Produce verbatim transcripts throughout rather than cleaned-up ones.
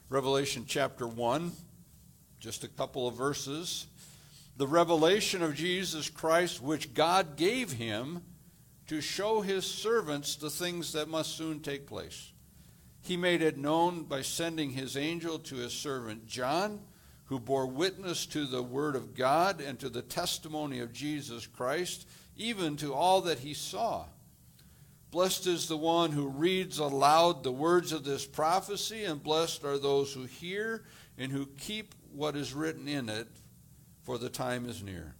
Revelation chapter one, just a couple of verses. The revelation of Jesus Christ, which God gave him to show his servants the things that must soon take place. He made it known by sending his angel to his servant John, who bore witness to the word of God and to the testimony of Jesus Christ, even to all that he saw. Blessed is the one who reads aloud the words of this prophecy, and blessed are those who hear and who keep what is written in it, for the time is near.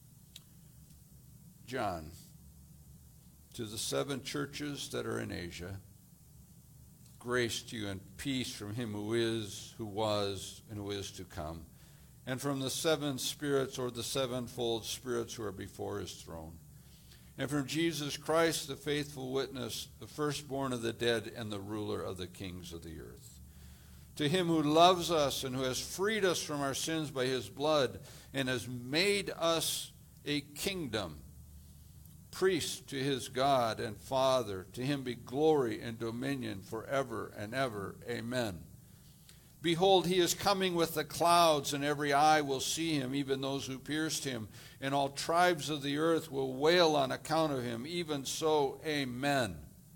John, to the seven churches that are in Asia, grace to you and peace from him who is, who was, and who is to come, and from the seven spirits or the sevenfold spirits who are before his throne, and from Jesus Christ, the faithful witness, the firstborn of the dead and the ruler of the kings of the earth. To him who loves us and who has freed us from our sins by his blood and has made us a kingdom, priest to his God and Father, to him be glory and dominion forever and ever. Amen. Behold, he is coming with the clouds, and every eye will see him, even those who pierced him, and all tribes of the earth will wail on account of him. Even so, amen.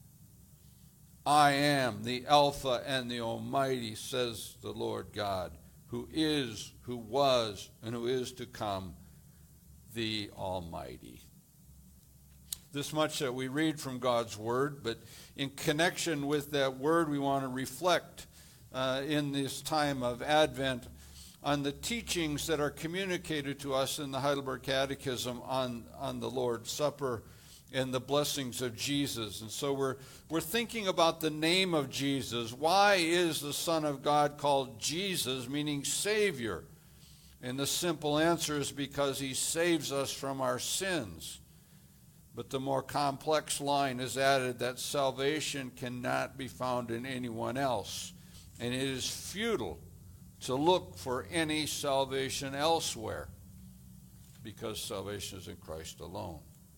I am the Alpha and the Almighty, says the Lord God, who is, who was, and who is to come, the Almighty. This much that we read from God's Word, but in connection with that Word, we want to reflect uh, in this time of Advent on the teachings that are communicated to us in the Heidelberg Catechism on, on the Lord's Supper and the blessings of Jesus. And so we're, we're thinking about the name of Jesus. Why is the Son of God called Jesus, meaning Savior? And the simple answer is because he saves us from our sins. But the more complex line is added that salvation cannot be found in anyone else, and it is futile to look for any salvation elsewhere, because salvation is in Christ alone.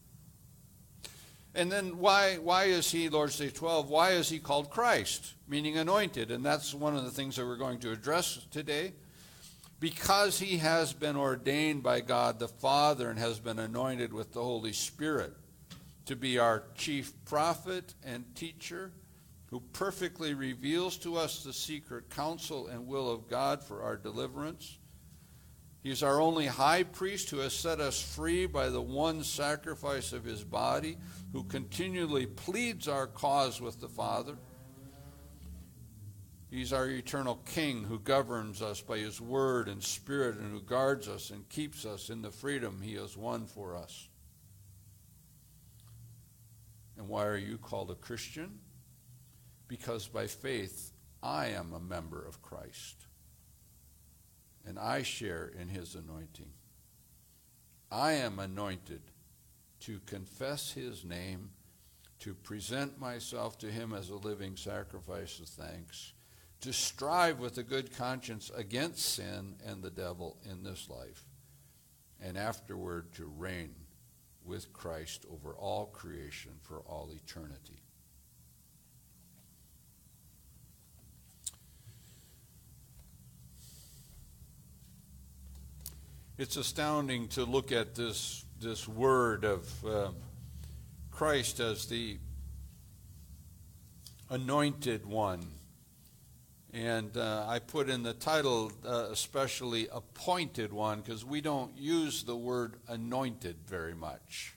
And then why why is he, Lord's Day twelve, why is he called Christ, meaning anointed? And that's one of the things that we're going to address today. Because he has been ordained by God the Father and has been anointed with the Holy Spirit to be our chief prophet and teacher, who perfectly reveals to us the secret counsel and will of God for our deliverance. He is our only high priest who has set us free by the one sacrifice of his body, who continually pleads our cause with the Father. He's our eternal King who governs us by his word and spirit, and who guards us and keeps us in the freedom he has won for us. And why are you called a Christian? Because by faith I am a member of Christ, and I share in his anointing. I am anointed to confess his name, to present myself to him as a living sacrifice of thanks, to strive with a good conscience against sin and the devil in this life, and afterward to reign with Christ over all creation for all eternity. It's astounding to look at this, this word of uh, Christ as the anointed one. And uh, I put in the title uh, especially appointed one, because we don't use the word anointed very much.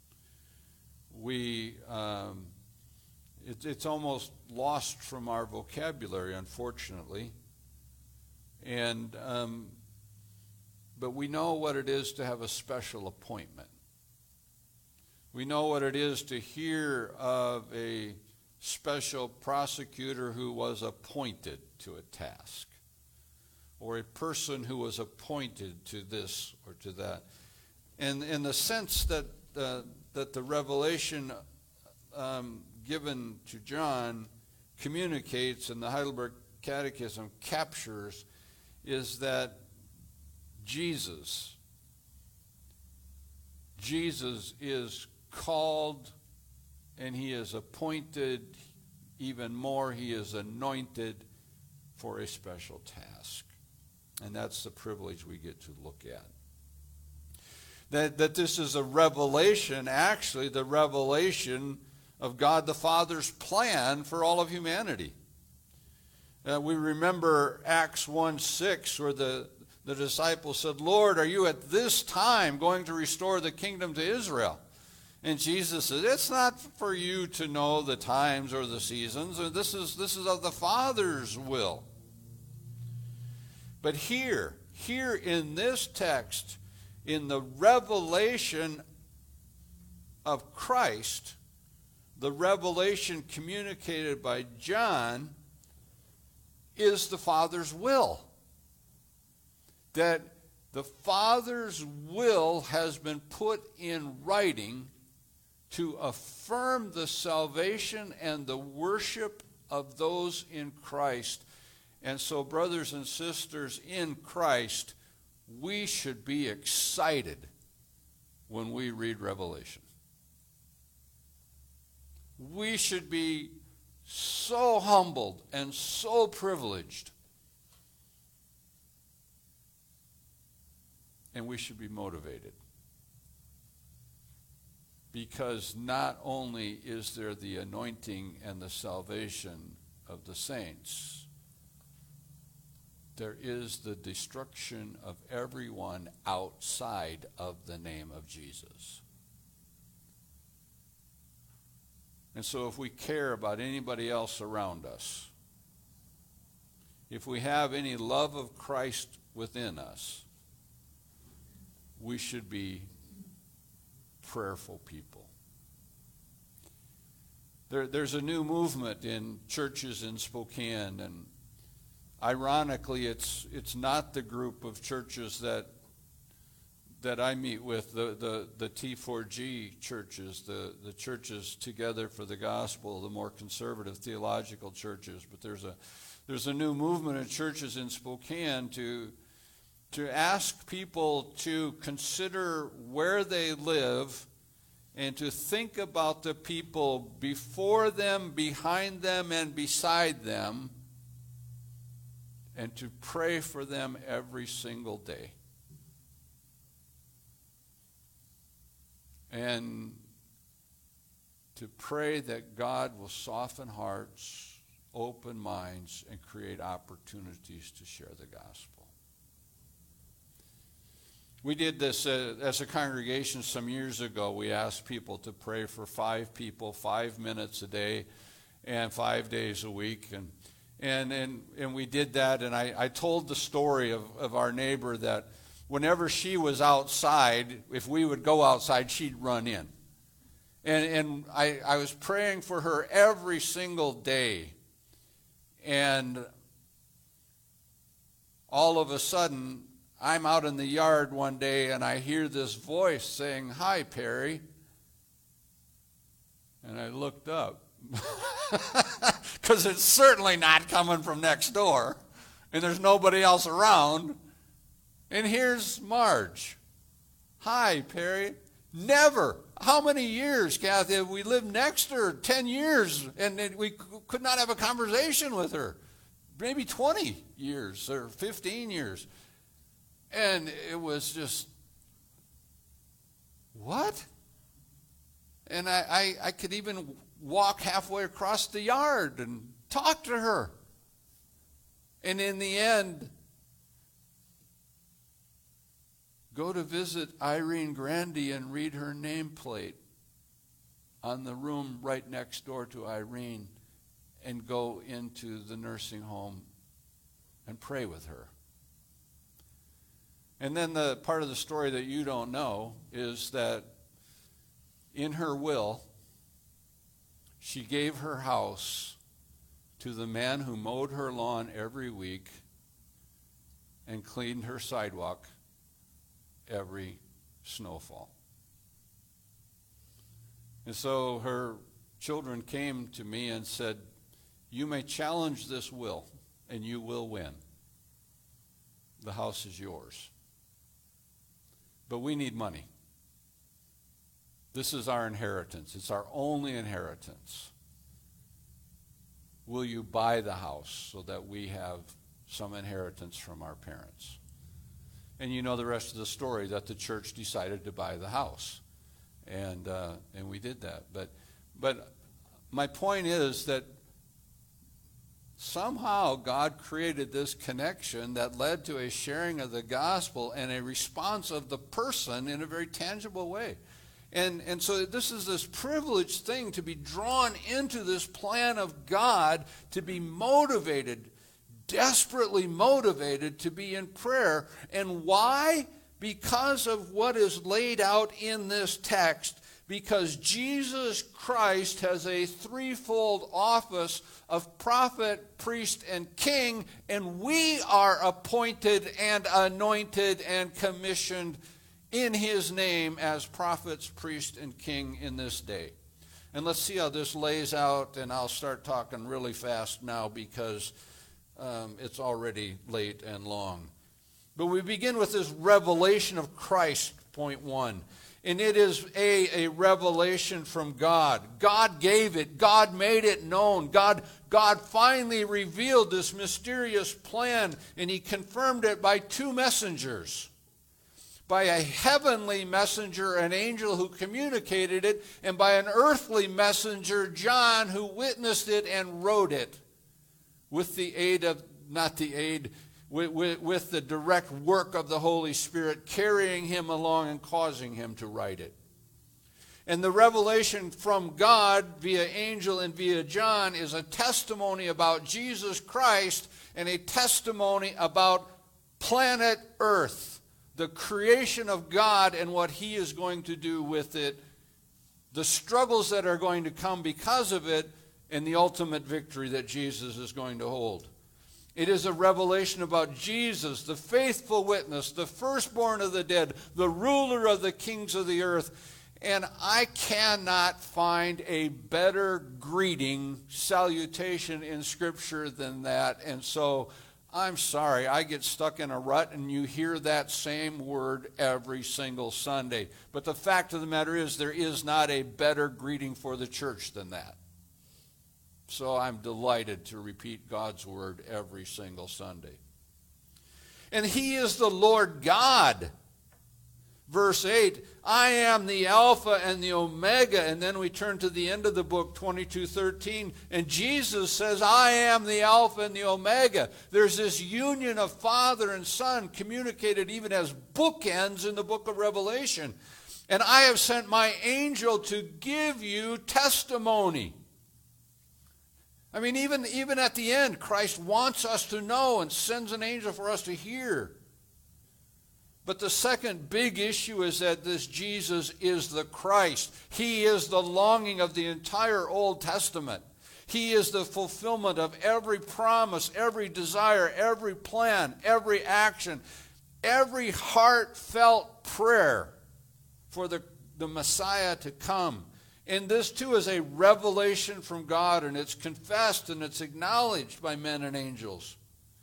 We, um, it, it's almost lost from our vocabulary, unfortunately. And um, but we know what it is to have a special appointment. We know what it is to hear of a special prosecutor who was appointed to a task, or a person who was appointed to this or to that. And in the sense that uh, that the revelation um, given to John communicates, and the Heidelberg Catechism captures, is that Jesus, Jesus is called, and he is appointed. Even more, he is anointed for a special task. And that's the privilege we get to look at. That, that this is a revelation, actually the revelation of God the Father's plan for all of humanity. Uh, we remember Acts one six, where the, the disciples said, Lord, are you at this time going to restore the kingdom to Israel? And Jesus said, it's not for you to know the times or the seasons. Or this is, this is of the Father's will. But here, here in this text, in the revelation of Christ, the revelation communicated by John is the Father's will. That the Father's will has been put in writing to affirm the salvation and the worship of those in Christ. And so, brothers and sisters in Christ, we should be excited when we read Revelation. We should be so humbled and so privileged. And we should be motivated. Because not only is there the anointing and the salvation of the saints, there is the destruction of everyone outside of the name of Jesus. And so if we care about anybody else around us, if we have any love of Christ within us, we should be prayerful people. There, there's a new movement in churches in Spokane, and ironically, it's it's not the group of churches that that I meet with, the, the, the T four G churches, the, the churches together for the gospel, the more conservative theological churches. But there's a there's a new movement of churches in Spokane to to ask people to consider where they live and to think about the people before them, behind them, and beside them, and to pray for them every single day. And to pray that God will soften hearts, open minds, and create opportunities to share the gospel. We did this uh, as a congregation some years ago. We asked people to pray for five people, five minutes a day, and five days a week. And and and, and we did that, and I, I told the story of, of our neighbor that whenever she was outside, if we would go outside, she'd run in. And, and I, I was praying for her every single day. And all of a sudden, I'm out in the yard one day, and I hear this voice saying, "Hi, Perry." And I looked up, because it's certainly not coming from next door, and there's nobody else around. And here's Marge. "Hi, Perry." Never. How many years, Kathy, have we lived next to her? Ten years, and we could not have a conversation with her. Maybe twenty years or fifteen years. And it was just, what? And I, I, I could even walk halfway across the yard and talk to her. And in the end, go to visit Irene Grandy and read her nameplate on the room right next door to Irene, and go into the nursing home and pray with her. And then the part of the story that you don't know is that in her will, she gave her house to the man who mowed her lawn every week and cleaned her sidewalk every snowfall. And so her children came to me and said, "You may challenge this will, and you will win. The house is yours. But we need money. This is our inheritance. It's our only inheritance. will you buy the house so that we have some inheritance from our parents? And you know the rest of the story, that the church decided to buy the house. And uh, and we did that. But but my point is that somehow God created this connection that led to a sharing of the gospel and a response of the person in a very tangible way. And, and so this is this privileged thing to be drawn into this plan of God, to be motivated, desperately motivated to be in prayer. And why? Because of what is laid out in this text. Because Jesus Christ has a threefold office of prophet, priest, and king, and we are appointed and anointed and commissioned in his name as prophets, priest, and king in this day. And let's see how this lays out, and I'll start talking really fast now because um, it's already late and long. But we begin with this revelation of Christ, point one. And it is a, a revelation from God. God gave it. God made it known. God, God finally revealed this mysterious plan, and he confirmed it by two messengers. By a heavenly messenger, an angel who communicated it, and by an earthly messenger, John, who witnessed it and wrote it with the aid of, not the aid, With, with, with the direct work of the Holy Spirit, carrying him along and causing him to write it. And the revelation from God via angel and via John is a testimony about Jesus Christ and a testimony about planet Earth, the creation of God and what he is going to do with it, the struggles that are going to come because of it, and the ultimate victory that Jesus is going to hold. It is a revelation about Jesus, the faithful witness, the firstborn of the dead, the ruler of the kings of the earth. And I cannot find a better greeting, salutation in Scripture than that. And so I'm sorry, I get stuck in a rut and you hear that same word every single Sunday. But the fact of the matter is, there is not a better greeting for the church than that. So I'm delighted to repeat God's word every single Sunday. And he is the Lord God. Verse eight, I am the Alpha and the Omega. And then we turn to the end of the book, twenty-two thirteen, and Jesus says, I am the Alpha and the Omega. There's this union of Father and Son communicated even as bookends in the book of Revelation. And I have sent my angel to give you testimony. I mean, even, even at the end, Christ wants us to know and sends an angel for us to hear. But the second big issue is that this Jesus is the Christ. He is the longing of the entire Old Testament. He is the fulfillment of every promise, every desire, every plan, every action, every heartfelt prayer for the, the Messiah to come. And this, too, is a revelation from God, and it's confessed and it's acknowledged by men and angels.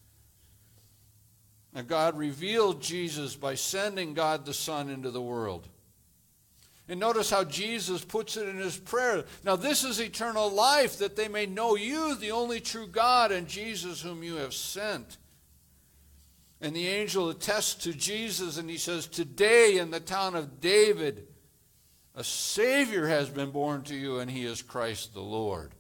And God revealed Jesus by sending God the Son into the world. And notice how Jesus puts it in his prayer. Now, this is eternal life, that they may know you, the only true God, and Jesus whom you have sent. And the angel attests to Jesus, and he says, today in the town of David, a Savior has been born to you, and he is Christ the Lord.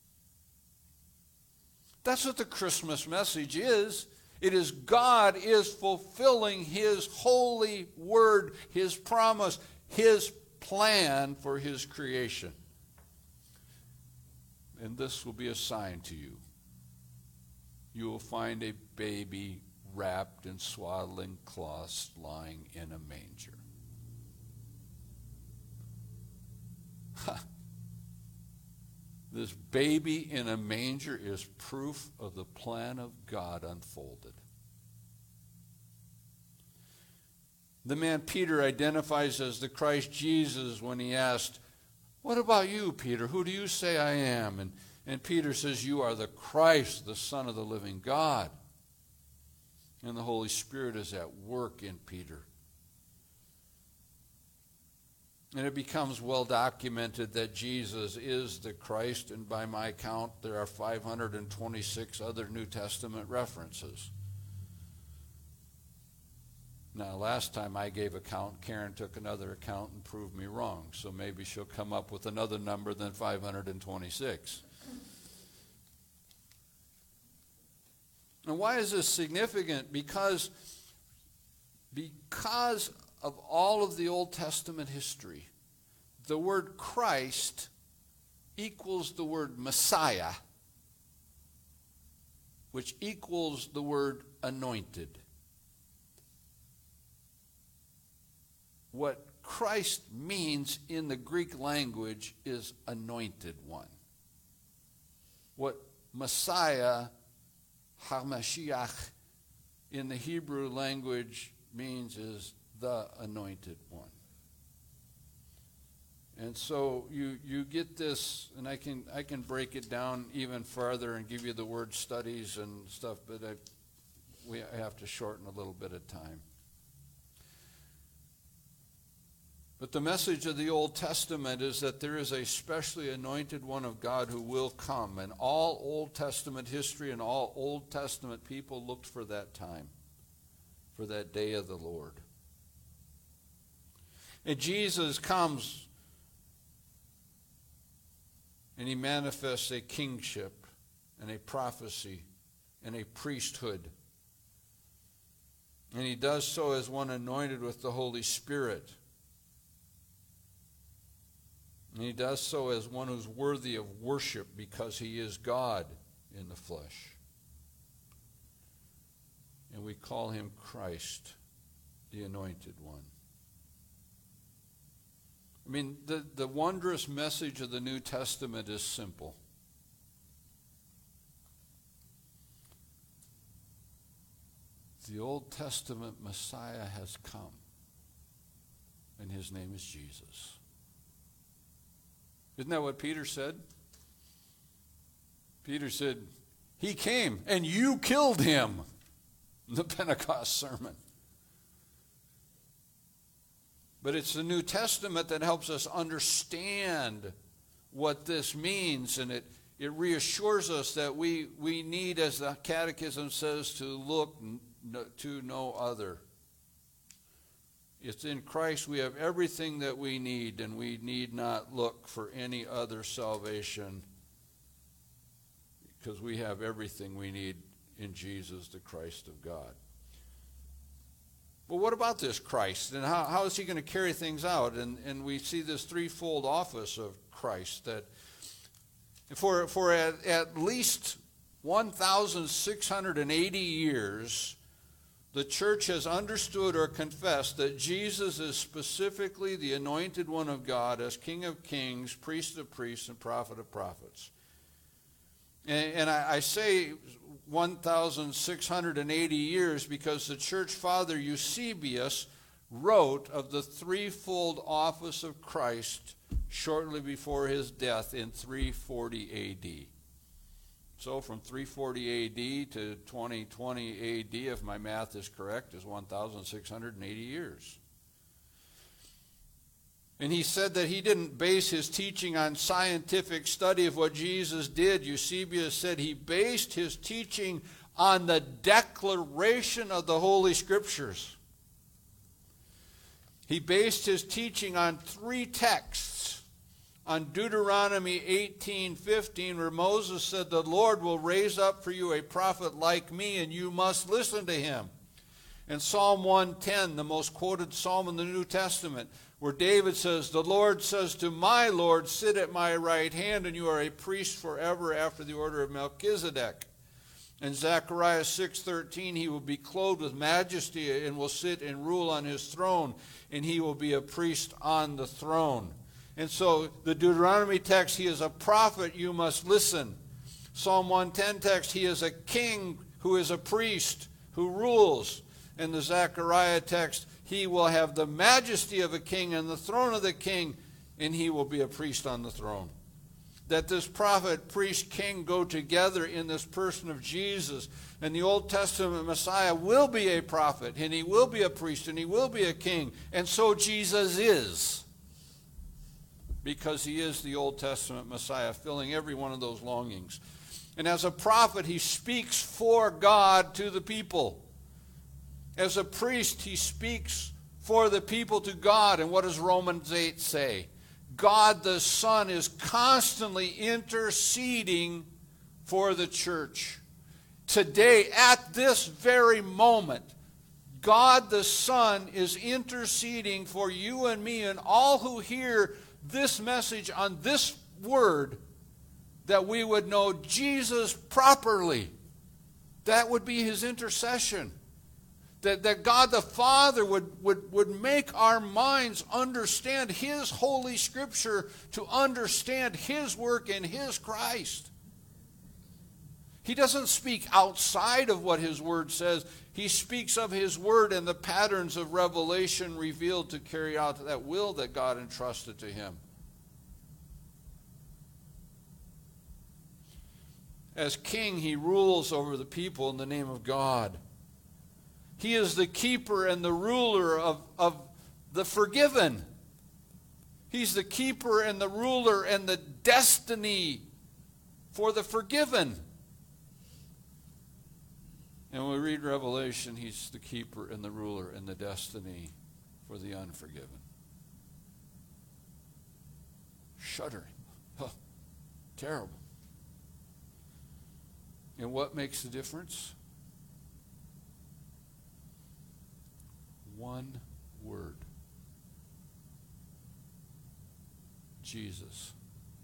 That's what the Christmas message is. It is God is fulfilling his holy word, his promise, his plan for his creation. And this will be a sign to you. You will find a baby wrapped in swaddling cloths lying in a manger. This baby in a manger is proof of the plan of God unfolded. The man Peter identifies as the Christ Jesus when he asked, what about you, Peter? Who do you say I am? And, and Peter says, you are the Christ, the Son of the living God. And the Holy Spirit is at work in Peter. And it becomes well documented that Jesus is the Christ, and by my count, there are five hundred twenty-six other New Testament references. Now, last time I gave a count, Karen took another account and proved me wrong, so maybe she'll come up with another number than five hundred twenty-six. And why is this significant? Because, because of all of the Old Testament history, the word Christ equals the word Messiah, which equals the word anointed. What Christ means in the Greek language is anointed one. What Messiah, HaMashiach, in the Hebrew language means is the anointed one. And so you you get this, and I can I can break it down even further and give you the word studies and stuff, but I, we have to shorten a little bit of time. But the message of the Old Testament is that there is a specially anointed one of God who will come. And all Old Testament history and all Old Testament people looked for that time, for that day of the Lord. And Jesus comes and he manifests a kingship and a prophecy and a priesthood. And he does so as one anointed with the Holy Spirit. And he does so as one who's worthy of worship because he is God in the flesh. And we call him Christ, the anointed one. I mean, the, the wondrous message of the New Testament is simple. The Old Testament Messiah has come, and his name is Jesus. Isn't that what Peter said? Peter said, he came and you killed him in the Pentecost sermon. But it's the New Testament that helps us understand what this means, and it, it reassures us that we, we need, as the Catechism says, to look to no other. It's in Christ we have everything that we need, and we need not look for any other salvation because we have everything we need in Jesus, the Christ of God. But what about this Christ, and how, how is he going to carry things out? And, and we see this threefold office of Christ that for, for at, at least one thousand six hundred eighty years, the church has understood or confessed that Jesus is specifically the anointed one of God as King of kings, priest of priests, and prophet of prophets. And, and I, I say one thousand six hundred eighty years because the church father Eusebius wrote of the threefold office of Christ shortly before his death in three forty A D. So from three forty A D to twenty twenty A D, if my math is correct, is one thousand six hundred eighty years. And he said that he didn't base his teaching on scientific study of what Jesus did. Eusebius said he based his teaching on the declaration of the Holy Scriptures. He based his teaching on three texts. On Deuteronomy eighteen fifteen, where Moses said, the Lord will raise up for you a prophet like me, and you must listen to him. And Psalm one ten, the most quoted psalm in the New Testament, where David says, the Lord says to my Lord, sit at my right hand, and you are a priest forever after the order of Melchizedek. And Zechariah six thirteen, he will be clothed with majesty and will sit and rule on his throne, and he will be a priest on the throne. And so the Deuteronomy text, he is a prophet, you must listen. Psalm one ten text, he is a king who is a priest who rules. In the Zechariah text, he will have the majesty of a king and the throne of the king, and he will be a priest on the throne. That this prophet, priest, king go together in this person of Jesus. And the Old Testament Messiah will be a prophet, and he will be a priest, and he will be a king. And so Jesus is. because he is the Old Testament Messiah, filling every one of those longings. And as a prophet, he speaks for God to the people. As a priest, he speaks for the people to God. And what does Romans eight say? God the Son is constantly interceding for the church. Today, at this very moment, God the Son is interceding for you and me and all who hear this message on this word, that we would know Jesus properly. That would be his intercession. That, that God the Father would, would, would make our minds understand his holy scripture, to understand his work in his Christ. He doesn't speak outside of what his word says. He speaks of his word and the patterns of revelation revealed to carry out that will that God entrusted to him. As king, he rules over the people in the name of God. He is the keeper and the ruler of, of the forgiven. He's the keeper and the ruler and the destiny for the forgiven. And when we read Revelation, he's the keeper and the ruler and the destiny for the unforgiven. Shuddering. Huh. Terrible. And what makes the difference? One word. Jesus.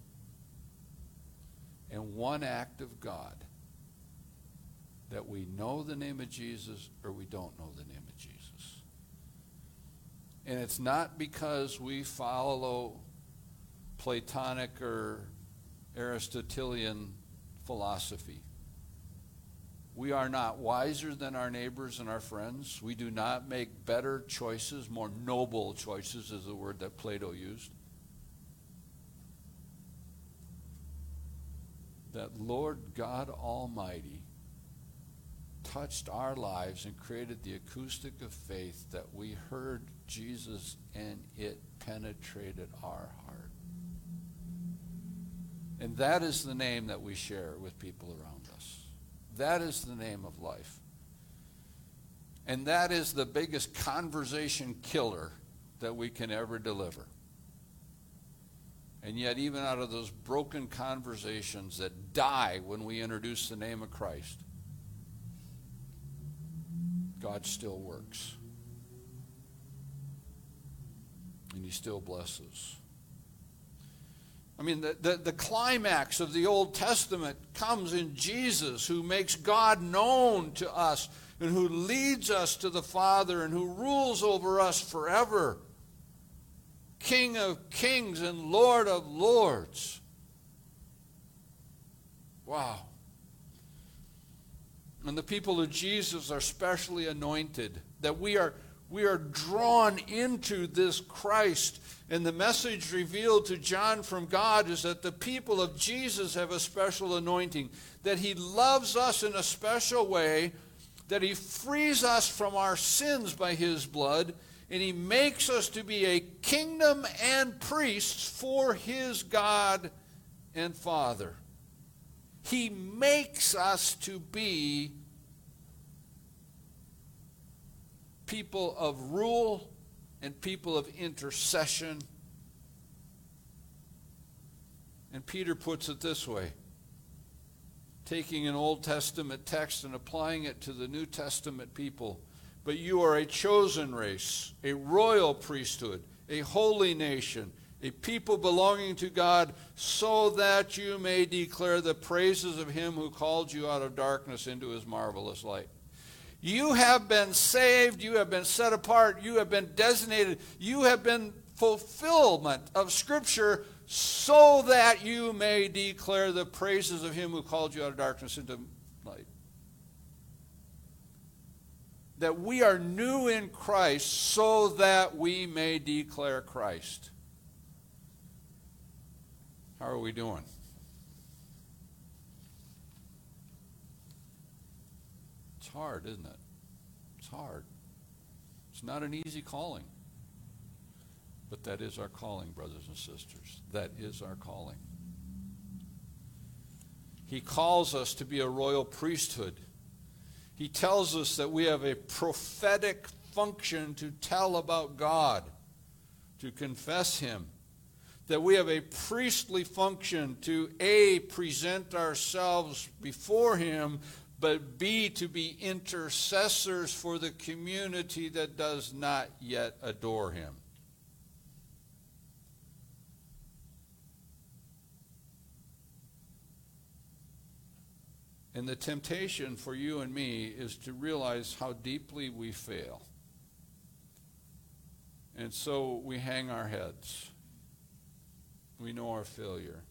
And one act of God. That we know the name of Jesus or we don't know the name of Jesus. And it's not because we follow Platonic or Aristotelian philosophy. We are not wiser than our neighbors and our friends. We do not make better choices, more noble choices is the word that Plato used. That Lord God Almighty touched our lives and created the acoustic of faith that we heard Jesus and it penetrated our heart. And that is the name that we share with people around us. That is the name of life. And that is the biggest conversation killer that we can ever deliver. And yet, even out of those broken conversations that die when we introduce the name of Christ, God still works. And he still blesses. I mean, the, the, the climax of the Old Testament comes in Jesus, who makes God known to us and who leads us to the Father and who rules over us forever. King of kings and Lord of lords. Wow. And the people of Jesus are specially anointed, that we are, we are drawn into this Christ. And the message revealed to John from God is that the people of Jesus have a special anointing, that he loves us in a special way, that he frees us from our sins by his blood, and he makes us to be a kingdom and priests for his God and Father. He makes us to be people of rule and people of intercession. And Peter puts it this way, taking an Old Testament text and applying it to the New Testament people. But you are a chosen race, a royal priesthood, a holy nation, a people belonging to God, so that you may declare the praises of him who called you out of darkness into his marvelous light. You have been saved, you have been set apart, you have been designated, you have been fulfillment of Scripture so that you may declare the praises of him who called you out of darkness into light. That we are new in Christ so that we may declare Christ. How are we doing? It's hard, isn't it? It's hard. It's not an easy calling. But that is our calling, brothers and sisters. That is our calling. He calls us to be a royal priesthood. He tells us that we have a prophetic function to tell about God, to confess Him. That we have a priestly function to A, present ourselves before Him, but B, to be intercessors for the community that does not yet adore Him. And the temptation for you and me is to realize how deeply we fail. And so we hang our heads. We know our failure.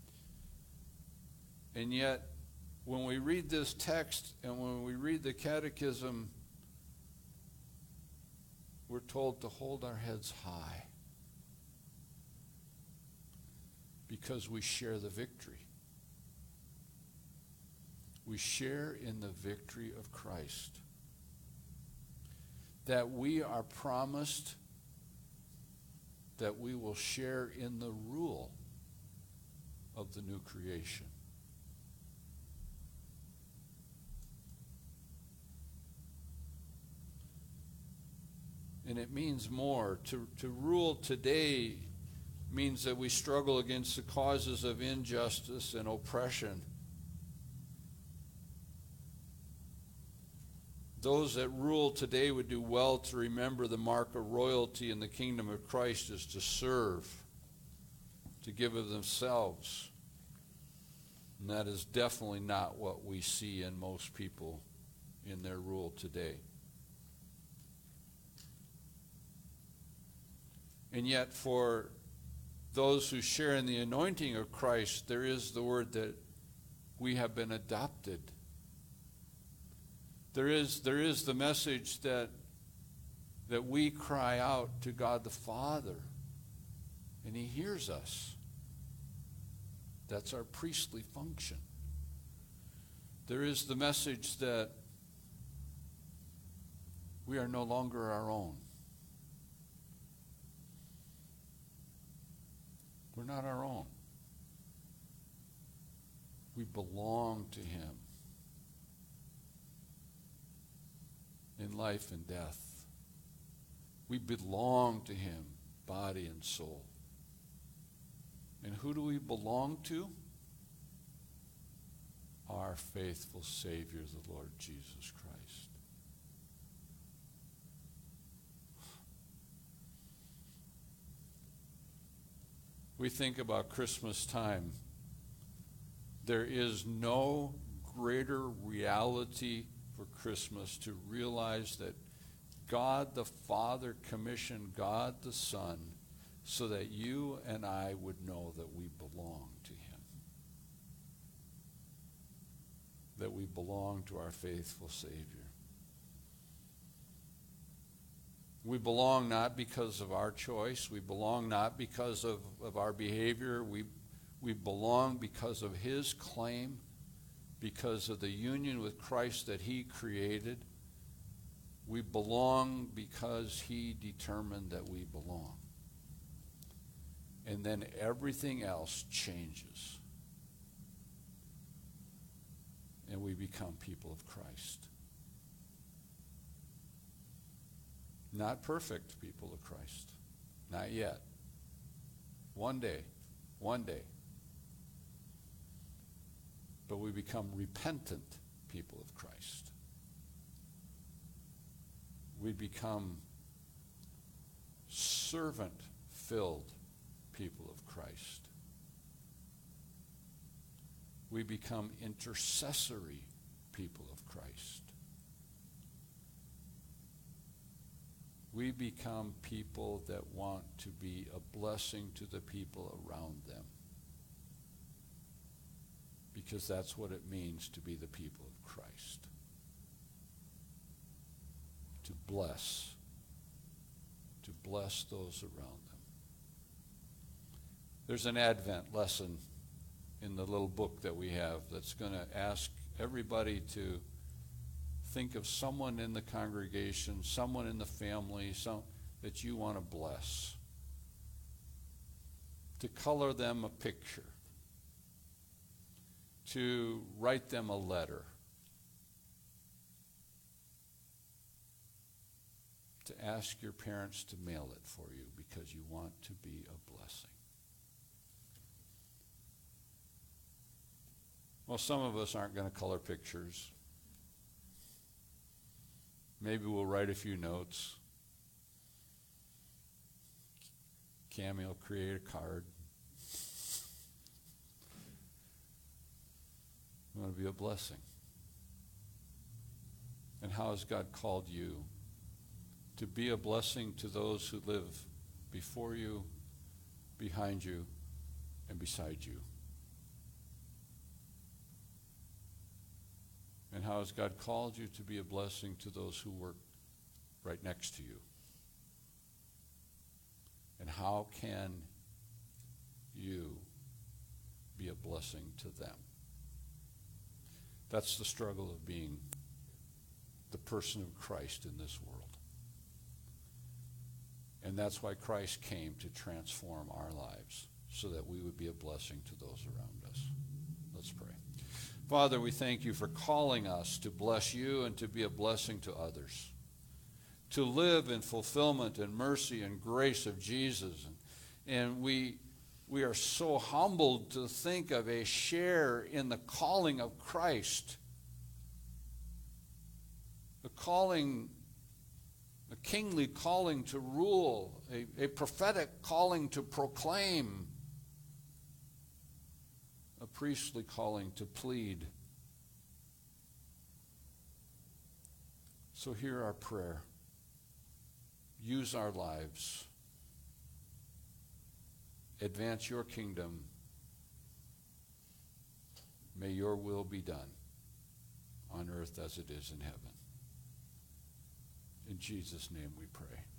And yet, when we read this text and when we read the catechism, we're told to hold our heads high because we share the victory. We share in the victory of Christ. That we are promised that we will share in the rule of the new creation. And it means more. To, to rule today means that we struggle against the causes of injustice and oppression. Those that rule today would do well to remember the mark of royalty in the kingdom of Christ is to serve, to give of themselves. And that is definitely not what we see in most people in their rule today. And yet for those who share in the anointing of Christ, there is the word that we have been adopted. There is, there is the message that, that we cry out to God the Father, and He hears us. That's our priestly function. There is the message that we are no longer our own. We're not our own. We belong to Him. In life and death. We belong to Him, body and soul. And who do we belong to? Our faithful Savior, the Lord Jesus Christ. We think about Christmas time. There is no greater reality for Christmas to realize that God the Father commissioned God the Son so that you and I would know that we belong to Him. That we belong to our faithful Savior. We belong not because of our choice. We belong not because of, of our behavior. We, we belong because of His claim, because of the union with Christ that He created. We belong because He determined that we belong. And then everything else changes. And we become people of Christ. Not perfect people of Christ. Not yet. One day. One day. But we become repentant people of Christ. We become servant-filled people of Christ. We become intercessory people of Christ. We become people that want to be a blessing to the people around them. Because that's what it means to be the people of Christ. To bless. To bless those around them. There's an Advent lesson in the little book that we have that's going to ask everybody to think of someone in the congregation, someone in the family, some that you want to bless. to color them a picture, to write them a letter, to ask your parents to mail it for you because you want to be a blessing. Well, some of us aren't going to color pictures. Maybe we'll write a few notes. Cammie will create a card. We want to be a blessing. And how has God called you to be a blessing to those who live before you, behind you, and beside you? And how has God called you to be a blessing to those who work right next to you? And how can you be a blessing to them? That's the struggle of being the person of Christ in this world. And that's why Christ came, to transform our lives so that we would be a blessing to those around us. Let's pray. Father, we thank you for calling us to bless you and to be a blessing to others, to live in fulfillment and mercy and grace of Jesus. And, and we, we are so humbled to think of a share in the calling of Christ, a calling, a kingly calling to rule, a, a prophetic calling to proclaim, a priestly calling to plead. So hear our prayer. Use our lives. Advance your kingdom. May your will be done on earth as it is in heaven. In Jesus' name we pray.